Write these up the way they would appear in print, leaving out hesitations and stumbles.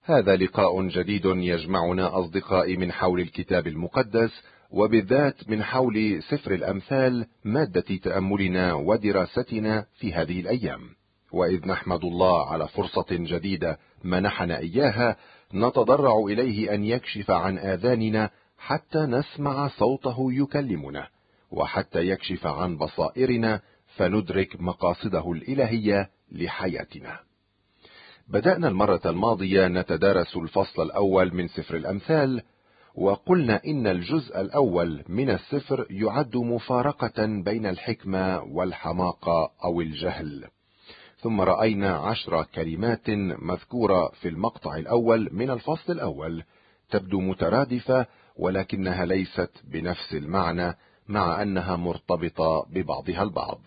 هذا لقاء جديد يجمعنا أصدقائي من حول الكتاب المقدس، وبالذات من حول سفر الأمثال، مادة تأملنا ودراستنا في هذه الأيام. وإذ نحمد الله على فرصة جديدة منحنا إياها، نتضرع إليه أن يكشف عن آذاننا حتى نسمع صوته يكلمنا، وحتى يكشف عن بصائرنا فندرك مقاصده الإلهية لحياتنا. بدأنا المرة الماضية نتدارس الفصل الأول من سفر الأمثال، وقلنا إن الجزء الأول من السفر يعد مفارقة بين الحكمة والحماقة أو الجهل. ثم رأينا 10 كلمات مذكورة في المقطع الأول من الفصل الأول، تبدو مترادفة ولكنها ليست بنفس المعنى، مع أنها مرتبطة ببعضها البعض.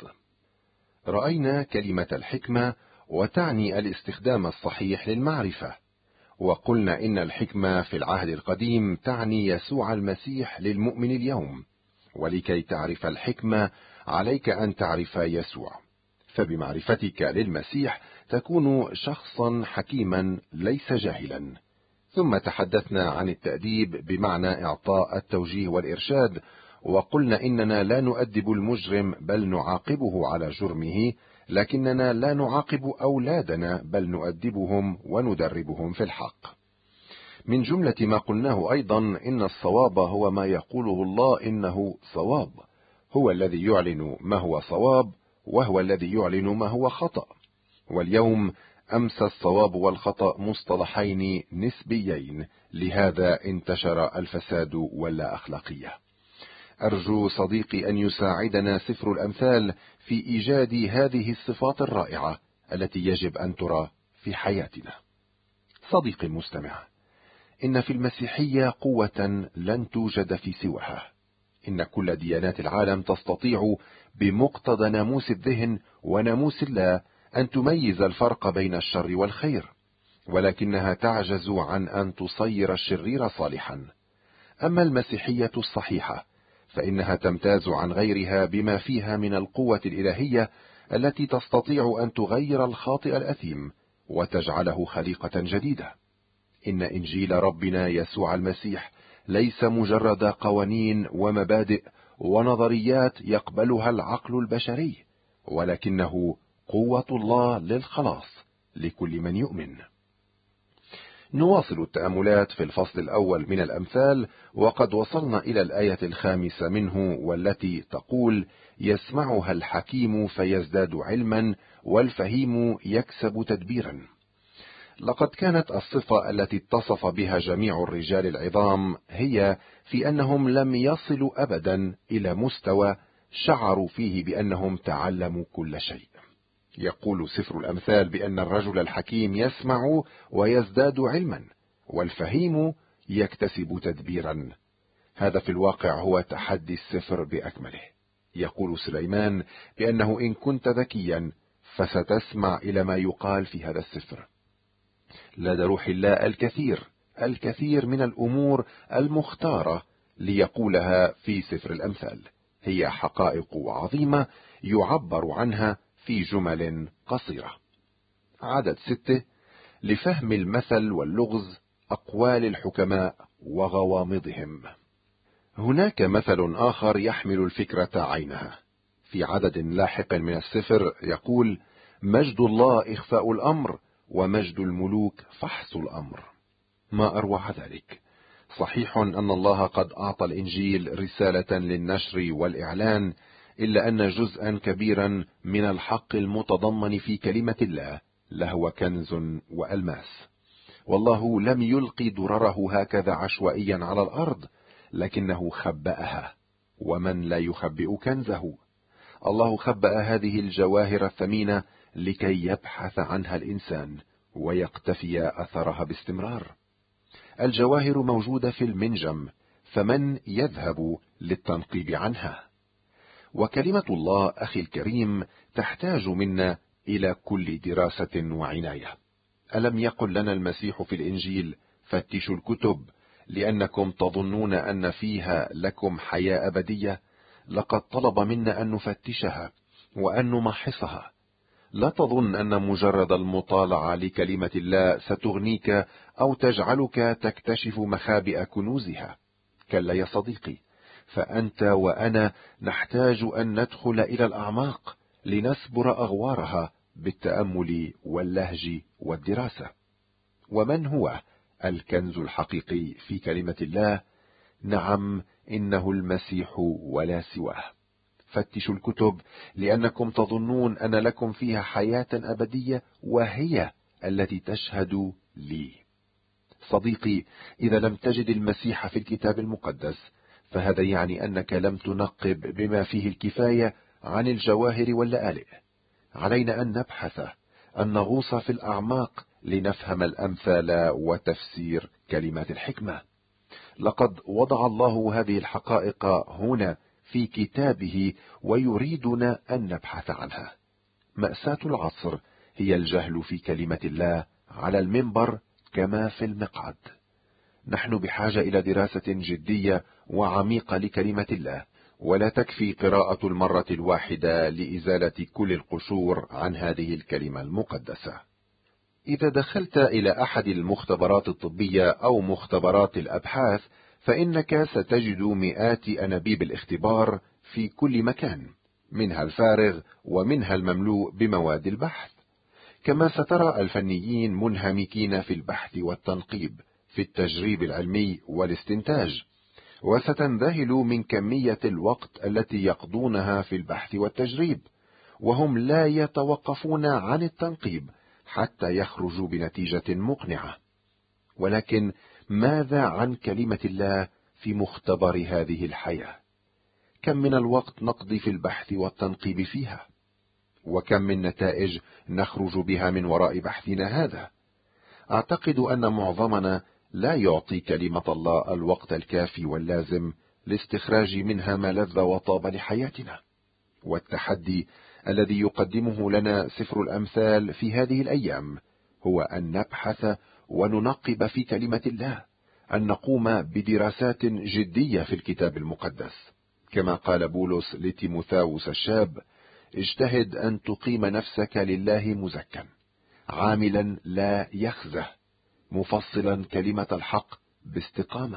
رأينا كلمة الحكمة، وتعني الاستخدام الصحيح للمعرفة، وقلنا إن الحكمة في العهد القديم تعني يسوع المسيح للمؤمن اليوم، ولكي تعرف الحكمة عليك أن تعرف يسوع، فبمعرفتك للمسيح تكون شخصا حكيما ليس جاهلا. ثم تحدثنا عن التأديب بمعنى إعطاء التوجيه والإرشاد، وقلنا إننا لا نؤدب المجرم بل نعاقبه على جرمه، لكننا لا نعاقب أولادنا بل نؤدبهم وندربهم في الحق. من جملة ما قلناه أيضا إن الصواب هو ما يقوله الله إنه صواب، هو الذي يعلن ما هو صواب، وهو الذي يعلن ما هو خطأ. واليوم أمس الصواب والخطأ مصطلحين نسبيين، لهذا انتشر الفساد واللا أخلاقية. أرجو صديقي أن يساعدنا سفر الأمثال في إيجاد هذه الصفات الرائعة التي يجب أن ترى في حياتنا. صديقي المستمع، إن في المسيحية قوة لن توجد في سواها. إن كل ديانات العالم تستطيع بمقتضى ناموس الذهن وناموس الله أن تميز الفرق بين الشر والخير، ولكنها تعجز عن أن تصير الشرير صالحا. أما المسيحية الصحيحة فإنها تمتاز عن غيرها بما فيها من القوة الإلهية التي تستطيع أن تغير الخاطئ الأثيم وتجعله خليقة جديدة. إن إنجيل ربنا يسوع المسيح ليس مجرد قوانين ومبادئ ونظريات يقبلها العقل البشري، ولكنه قوة الله للخلاص لكل من يؤمن. نواصل التأملات في الفصل الأول من الأمثال، وقد وصلنا إلى الآية 5 منه، والتي تقول: يسمعها الحكيم فيزداد علما، والفهيم يكسب تدبيرا. لقد كانت الصفة التي اتصف بها جميع الرجال العظام هي في أنهم لم يصلوا أبدا إلى مستوى شعروا فيه بأنهم تعلموا كل شيء. يقول سفر الأمثال بأن الرجل الحكيم يسمع ويزداد علما، والفهيم يكتسب تدبيرا. هذا في الواقع هو تحدي السفر بأكمله. يقول سليمان بأنه إن كنت ذكيا فستسمع إلى ما يقال في هذا السفر. لدى روح الله الكثير من الأمور المختارة ليقولها في سفر الأمثال، هي حقائق عظيمة يعبر عنها في جمل قصيرة. عدد 6: لفهم المثل واللغز، أقوال الحكماء وغوامضهم. هناك مثل آخر يحمل الفكرة عينها. في عدد لاحق من السفر يقول: مجد الله إخفاء الأمر، ومجد الملوك فحص الأمر. ما أروع ذلك! صحيح أن الله قد أعطى الإنجيل رسالة للنشر والإعلان، إلا أن جزءا كبيرا من الحق المتضمن في كلمة الله لهو كنز وألماس. والله لم يلقي درره هكذا عشوائيا على الأرض، لكنه خبأها، ومن لا يخبئ كنزه؟ الله خبأ هذه الجواهر الثمينة لكي يبحث عنها الإنسان ويقتفي أثرها باستمرار. الجواهر موجودة في المنجم، فمن يذهب للتنقيب عنها؟ وكلمة الله أخي الكريم تحتاج منا إلى كل دراسة وعناية. ألم يقل لنا المسيح في الإنجيل: فتشوا الكتب لأنكم تظنون أن فيها لكم حياة أبدية؟ لقد طلب منا أن نفتشها وأن نمحصها. لا تظن أن مجرد المطالعة لكلمة الله ستغنيك أو تجعلك تكتشف مخابئ كنوزها. كلا يا صديقي، فأنت وأنا نحتاج أن ندخل إلى الأعماق لنسبر أغوارها بالتأمل واللهج والدراسة. ومن هو الكنز الحقيقي في كلمة الله؟ نعم، إنه المسيح ولا سواه. فتشوا الكتب لأنكم تظنون أن لكم فيها حياة أبدية، وهي التي تشهد لي. صديقي، إذا لم تجد المسيح في الكتاب المقدس فهذا يعني أنك لم تنقب بما فيه الكفاية عن الجواهر واللآلئ. علينا أن نبحث، أن نغوص في الأعماق لنفهم الأمثال وتفسير كلمات الحكمة. لقد وضع الله هذه الحقائق هنا في كتابه ويريدنا أن نبحث عنها. مأساة العصر هي الجهل في كلمة الله على المنبر كما في المقعد. نحن بحاجة إلى دراسة جدية وعميقة لكلمة الله، ولا تكفي قراءة المرة الواحدة لإزالة كل القشور عن هذه الكلمة المقدسة. إذا دخلت إلى أحد المختبرات الطبية أو مختبرات الأبحاث فإنك ستجد مئات أنابيب الاختبار في كل مكان، منها الفارغ ومنها المملوء بمواد البحث. كما سترى الفنيين منهمكين في البحث والتنقيب، في التجريب العلمي والاستنتاج، وستنذهل من كمية الوقت التي يقضونها في البحث والتجريب، وهم لا يتوقفون عن التنقيب حتى يخرجوا بنتيجة مقنعة. ولكن ماذا عن كلمة الله في مختبر هذه الحياة؟ كم من الوقت نقضي في البحث والتنقيب فيها؟ وكم من نتائج نخرج بها من وراء بحثنا هذا؟ أعتقد أن معظمنا لا يعطي كلمة الله الوقت الكافي واللازم لاستخراج منها ما لذ وطاب لحياتنا. والتحدي الذي يقدمه لنا سفر الأمثال في هذه الأيام هو أن نبحث وننقب في كلمة الله، أن نقوم بدراسات جدية في الكتاب المقدس. كما قال بولس لتيموثاوس الشاب: اجتهد أن تقيم نفسك لله مزكا، عاملا لا يخزه، مفصلا كلمة الحق باستقامة.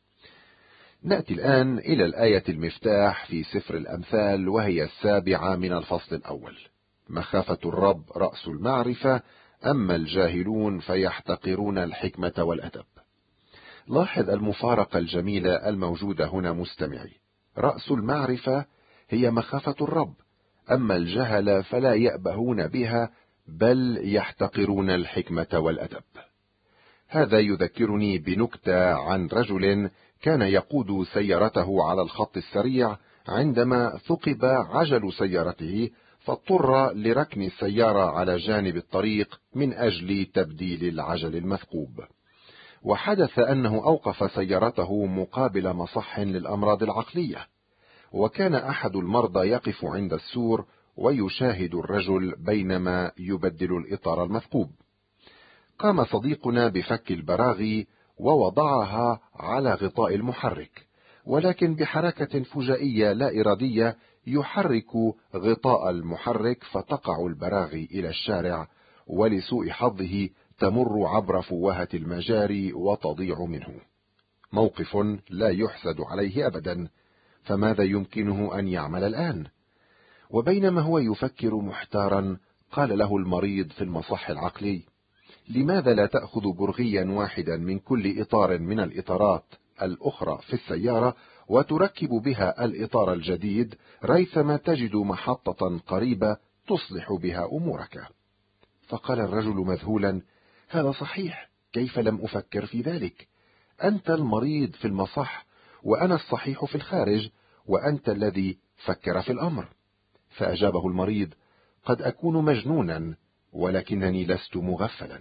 نأتي الآن إلى الآية المفتاح في سفر الأمثال، وهي 7 من الفصل الأول: مخافة الرب رأس المعرفة، أما الجاهلون فيحتقرون الحكمة والأدب. لاحظ المفارقة الجميلة الموجودة هنا مستمعي. رأس المعرفة هي مخافة الرب، أما الجهل فلا يأبهون بها بل يحتقرون الحكمة والأدب. هذا يذكرني بنكتة عن رجل كان يقود سيارته على الخط السريع عندما ثقب عجل سيارته، فاضطر لركن السيارة على جانب الطريق من أجل تبديل العجل المثقوب. وحدث أنه أوقف سيارته مقابل مصح للأمراض العقلية، وكان أحد المرضى يقف عند السور ويشاهد الرجل بينما يبدل الإطار المثقوب. قام صديقنا بفك البراغي ووضعها على غطاء المحرك، ولكن بحركة فجائية لا إرادية يحرك غطاء المحرك فتقع البراغي إلى الشارع، ولسوء حظه تمر عبر فوهة المجاري وتضيع منه. موقف لا يحسد عليه أبدا، فماذا يمكنه أن يعمل الآن؟ وبينما هو يفكر محتارا قال له المريض في المصح العقلي: لماذا لا تأخذ برغيا واحدا من كل إطار من الإطارات الأخرى في السيارة وتركب بها الإطار الجديد ريثما تجد محطة قريبة تصلح بها أمورك؟ فقال الرجل مذهولا: هذا صحيح، كيف لم أفكر في ذلك؟ أنت المريض في المصح وأنا الصحيح في الخارج، وأنت الذي فكر في الأمر. فأجابه المريض: قد أكون مجنونا، ولكنني لست مغفلا.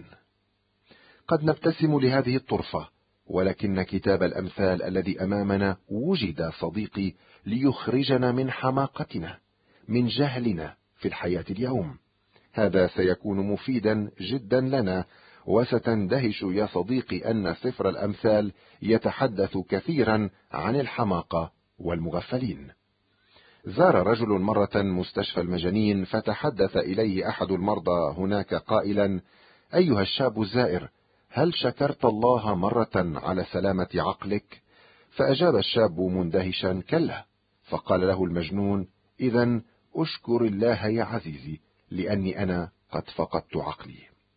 قد نبتسم لهذه الطرفة، ولكن كتاب الأمثال الذي أمامنا وجد صديقي ليخرجنا من حماقتنا، من جهلنا في الحياة اليوم. هذا سيكون مفيدا جدا لنا، وستندهش يا صديقي أن سفر الأمثال يتحدث كثيرا عن الحماقة والمغفلين. زار رجل مرة مستشفى المجانين، فتحدث إليه أحد المرضى هناك قائلا: أيها الشاب الزائر، هل شكرت الله مرة على سلامة عقلك؟ فأجاب الشاب مندهشا: كلا. فقال له المجنون: إذن أشكر الله يا عزيزي، لأني أنا قد فقدت عقلي.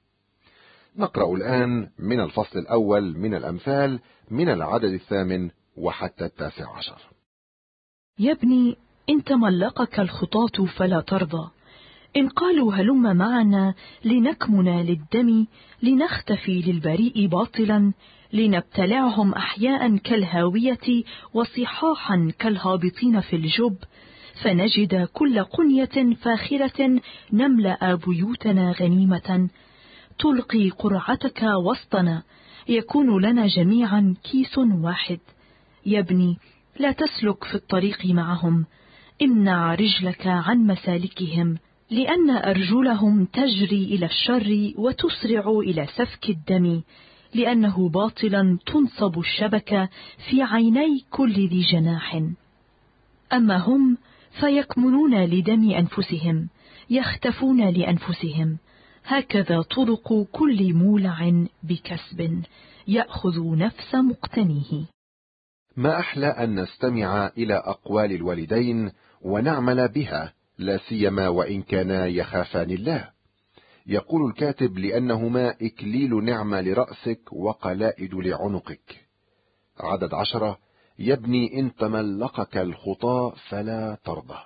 نقرأ الآن من الفصل الأول من الأمثال، من العدد 8 وحتى 19. يا ابني، إن تملقك الخطاة فلا ترضى، إن قالوا هلم معنا لنكمنا للدم، لنختفي للبريء باطلا، لنبتلعهم أحياء كالهاوية وصحاحا كالهابطين في الجب، فنجد كل قنية فاخرة نملأ بيوتنا غنيمة. تلقي قرعتك وسطنا، يكون لنا جميعا كيس واحد. يا ابني، لا تسلك في الطريق معهم، امنع رجلك عن مسالكهم، لأن أرجلهم تجري إلى الشر وتسرع إلى سفك الدم، لأنه باطلا تنصب الشبكة في عيني كل ذي جناح. أما هم فيكمنون لدم أنفسهم، يختفون لأنفسهم. هكذا طرق كل مولع بكسب، يأخذ نفس مقتنيه. ما أحلى أن نستمع إلى أقوال الوالدين ونعمل بها، لا سيما وإن كانا يخافان الله. يقول الكاتب: لأنهما إكليل نعمة لرأسك وقلائد لعنقك. عدد 10: يا ابني، إن تملقك الخطى فلا ترضى.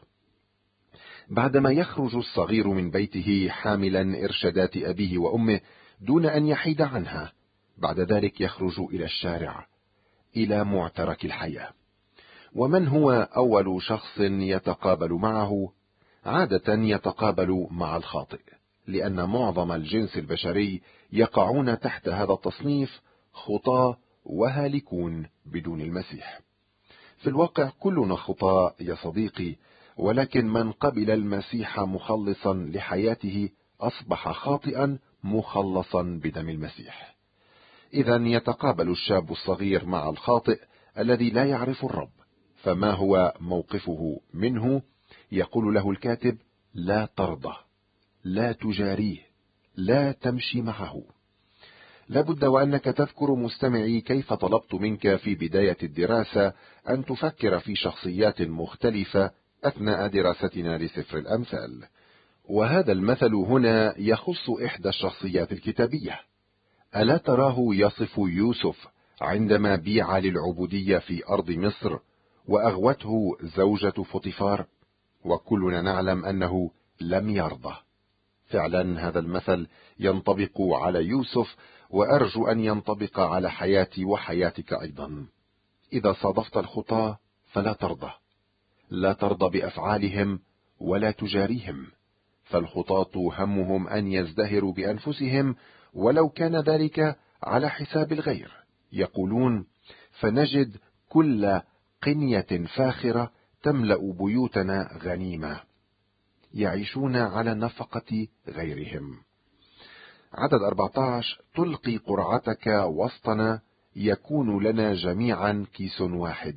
بعدما يخرج الصغير من بيته حاملا إرشادات أبيه وأمه دون أن يحيد عنها، بعد ذلك يخرج إلى الشارع، إلى معترك الحياة. ومن هو أول شخص يتقابل معه؟ عادة يتقابل مع الخاطئ، لأن معظم الجنس البشري يقعون تحت هذا التصنيف: خطاة وهالكون بدون المسيح. في الواقع كلنا خطاة يا صديقي، ولكن من قبل المسيح مخلصا لحياته أصبح خاطئا مخلصا بدم المسيح. إذا يتقابل الشاب الصغير مع الخاطئ الذي لا يعرف الرب، فما هو موقفه منه؟ يقول له الكاتب: لا ترضى، لا تجاريه، لا تمشي معه. لابد وأنك تذكر مستمعي كيف طلبت منك في بداية الدراسة أن تفكر في شخصيات مختلفة أثناء دراستنا لسفر الأمثال، وهذا المثل هنا يخص إحدى الشخصيات الكتابية. ألا تراه يصف يوسف عندما بيع للعبودية في أرض مصر وأغوته زوجة فطيفار؟ وكلنا نعلم أنه لم يرضى. فعلا هذا المثل ينطبق على يوسف، وأرجو أن ينطبق على حياتي وحياتك أيضا. إذا صادفت الخطاة فلا ترضى، لا ترضى بأفعالهم ولا تجاريهم، فالخطاة همهم أن يزدهروا بأنفسهم ولو كان ذلك على حساب الغير. يقولون: فنجد كل قنية فاخرة تملأ بيوتنا غنيمة. يعيشون على نفقة غيرهم. عدد 14: تلقي قرعتك وسطنا، يكون لنا جميعا كيس واحد.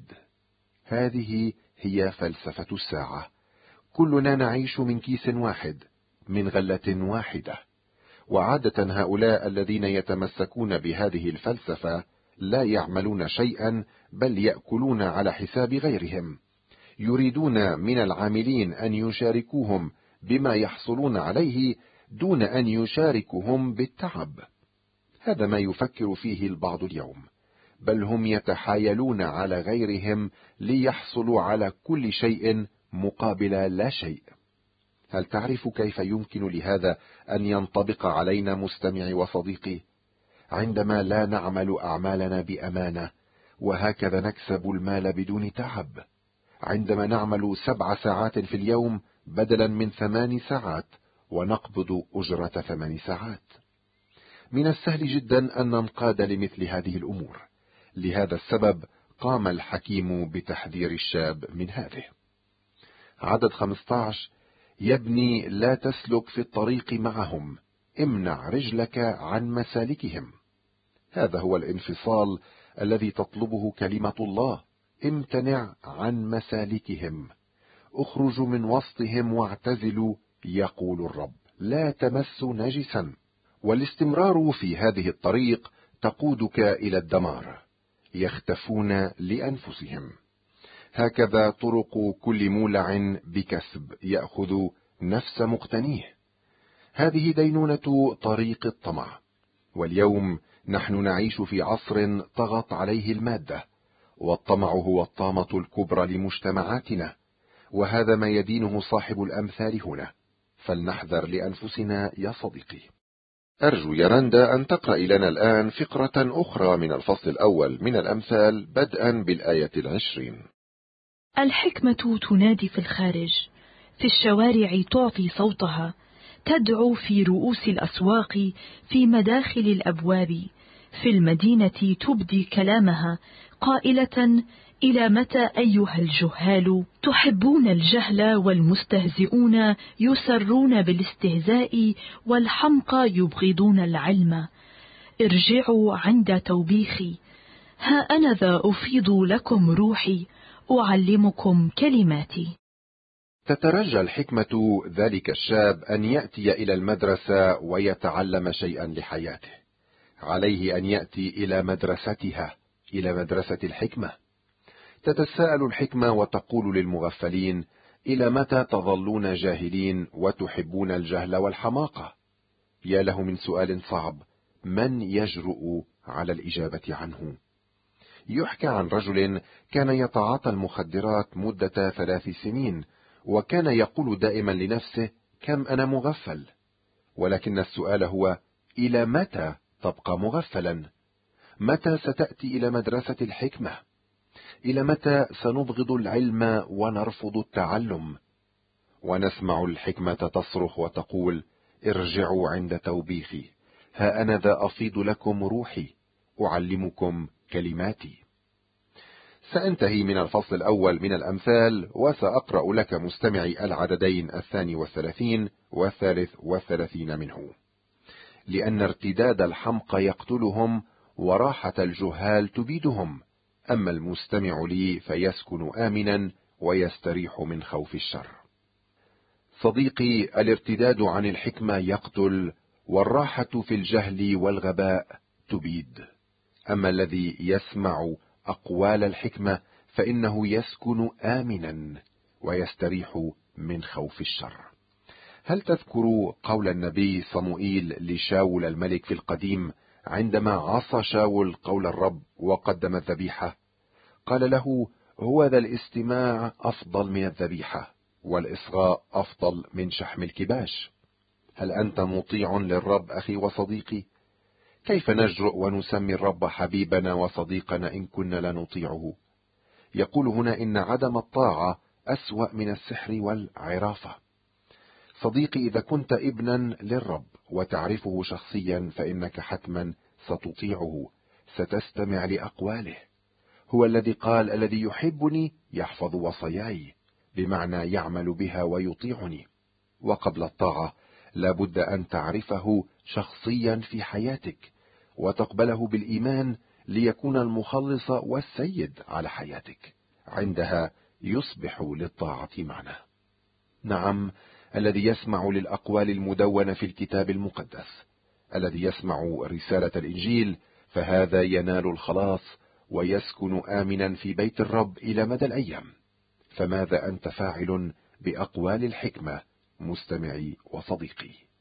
هذه هي فلسفة الساعة. كلنا نعيش من كيس واحد، من غلة واحدة. وعادة هؤلاء الذين يتمسكون بهذه الفلسفة لا يعملون شيئا، بل يأكلون على حساب غيرهم. يريدون من العاملين أن يشاركوهم بما يحصلون عليه دون أن يشاركوهم بالتعب. هذا ما يفكر فيه البعض اليوم، بل هم يتحايلون على غيرهم ليحصلوا على كل شيء مقابل لا شيء. هل تعرف كيف يمكن لهذا أن ينطبق علينا مستمعي وصديقي؟ عندما لا نعمل أعمالنا بأمانة، وهكذا نكسب المال بدون تعب. عندما نعمل 7 ساعات في اليوم بدلا من 8 ساعات، ونقبض أجرة 8 ساعات. من السهل جدا أن ننقاد لمثل هذه الأمور. لهذا السبب قام الحكيم بتحذير الشاب من هذه. عدد 15: يا ابني، لا تسلك في الطريق معهم، امنع رجلك عن مسالكهم. هذا هو الانفصال الذي تطلبه كلمة الله. امتنع عن مسالكهم. اخرجوا من وسطهم واعتزلوا، يقول الرب، لا تمسوا نجسا. والاستمرار في هذه الطريق تقودك إلى الدمار. يختفون لأنفسهم. هكذا طرق كل مولع بكسب يأخذ نفس مقتنيه. هذه دينونة طريق الطمع. واليوم نحن نعيش في عصر طغت عليه المادة، والطمع هو الطامة الكبرى لمجتمعاتنا، وهذا ما يدينه صاحب الأمثال هنا. فلنحذر لأنفسنا يا صديقي. أرجو يا رندا أن تقرأ لنا الآن فقرة أخرى من الفصل الأول من الأمثال بدءا بالآية 20. الحكمة تنادي في الخارج، في الشوارع تعطي صوتها، تدعو في رؤوس الأسواق، في مداخل الأبواب، في المدينة تبدي كلامها قائلة: إلى متى أيها الجهال تحبون الجهل، والمستهزئون يسرون بالاستهزاء، والحمقى يبغضون العلم. ارجعوا عند توبيخي، ها أنا ذا أفيض لكم روحي، أعلمكم كلماتي. تترجى الحكمة ذلك الشاب أن يأتي إلى المدرسة ويتعلم شيئا لحياته. عليه أن يأتي إلى مدرستها، إلى مدرسة الحكمة. تتساءل الحكمة وتقول للمغفلين: إلى متى تظلون جاهلين وتحبون الجهل والحماقة؟ يا له من سؤال صعب، من يجرؤ على الإجابة عنه؟ يحكى عن رجل كان يتعاطى المخدرات مدة 3 سنين، وكان يقول دائما لنفسه: كم أنا مغفل. ولكن السؤال هو: إلى متى تبقى مغفلا؟ متى ستأتي إلى مدرسة الحكمة؟ إلى متى سنبغض العلم ونرفض التعلم؟ ونسمع الحكمة تصرخ وتقول: ارجعوا عند توبيخي، ها أنا ذا أفيض لكم روحي، أعلمكم كلماتي. سأنتهي من الفصل الأول من الأمثال، وسأقرأ لك مستمعي العددين 32 و33 منه. لأن ارتداد الحمقى يقتلهم، وراحة الجهال تبيدهم، أما المستمع لي فيسكن آمنا ويستريح من خوف الشر. صديقي، الارتداد عن الحكمة يقتل، والراحة في الجهل والغباء تبيد. أما الذي يسمع أقوال الحكمة فإنه يسكن آمنا ويستريح من خوف الشر. هل تذكر قول النبي صموئيل لشاول الملك في القديم عندما عصى شاول قول الرب وقدم الذبيحة؟ قال له: هو ذا الاستماع أفضل من الذبيحة، والإصغاء أفضل من شحم الكباش. هل أنت مطيع للرب أخي وصديقي؟ كيف نجرؤ ونسمي الرب حبيبنا وصديقنا إن كنا لا نطيعه؟ يقول هنا إن عدم الطاعة أسوأ من السحر والعرافة. صديقي، إذا كنت ابنا للرب وتعرفه شخصيا فإنك حتما ستطيعه، ستستمع لأقواله. هو الذي قال: الذي يحبني يحفظ وصاياي، بمعنى يعمل بها ويطيعني. وقبل الطاعة لابد أن تعرفه شخصيا في حياتك وتقبله بالإيمان ليكون المخلص والسيد على حياتك. عندها يصبح للطاعة معنى. نعم، الذي يسمع للأقوال المدونة في الكتاب المقدس، الذي يسمع رسالة الإنجيل، فهذا ينال الخلاص ويسكن آمنا في بيت الرب إلى مدى الأيام. فماذا أنت فاعل بأقوال الحكمة مستمعي وصديقي؟